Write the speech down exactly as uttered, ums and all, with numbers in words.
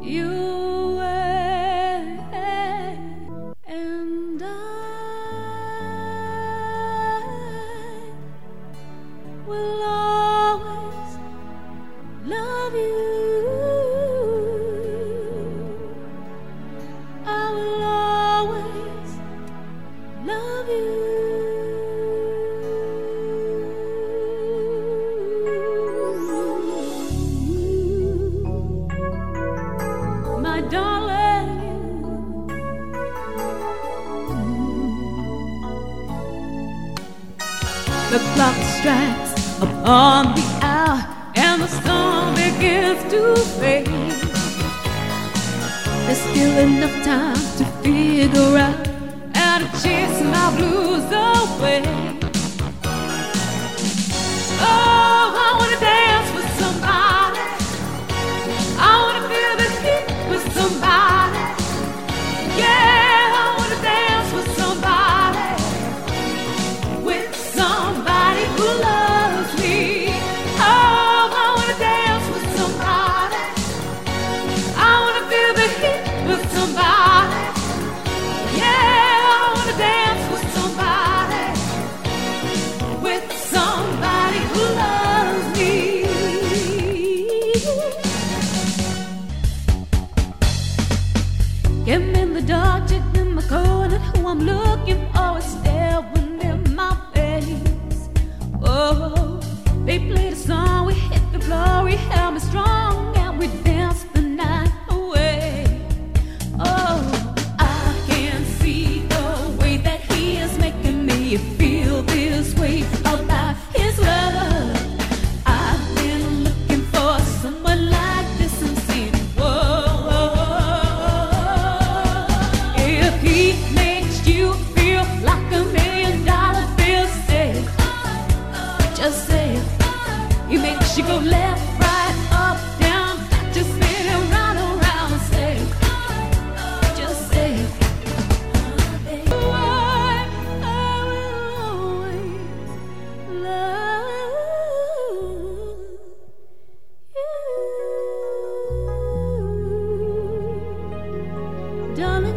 you away, and I will always love you. I will always love you. My darling, the clock strikes upon the hour and the sun begins to fade. There's still enough time to figure out how to chase my blues away. Oh, I wanna dance with somebody. I wanna feel the heat with somebody. Yeah, I wanna dance with somebody. With somebody who loves me. Oh, I wanna dance with somebody. I wanna feel the heat with somebody. Yeah, I wanna dance with somebody. With somebody who loves me. Get me in the dark, check in my coat, and who I'm looking for is staring in my face. Oh, they played a song, we hit the floor, we held me strong, and we danced the night away. Oh, I can see the way that he is making me feel this way about his love. I've been looking for someone like this and saying, whoa. If he makes you feel like a million dollar bill, say it. Just say it. He makes you go left, right, up, down, just spin and round around. Say it. Just say it. I, I will always love you, darling.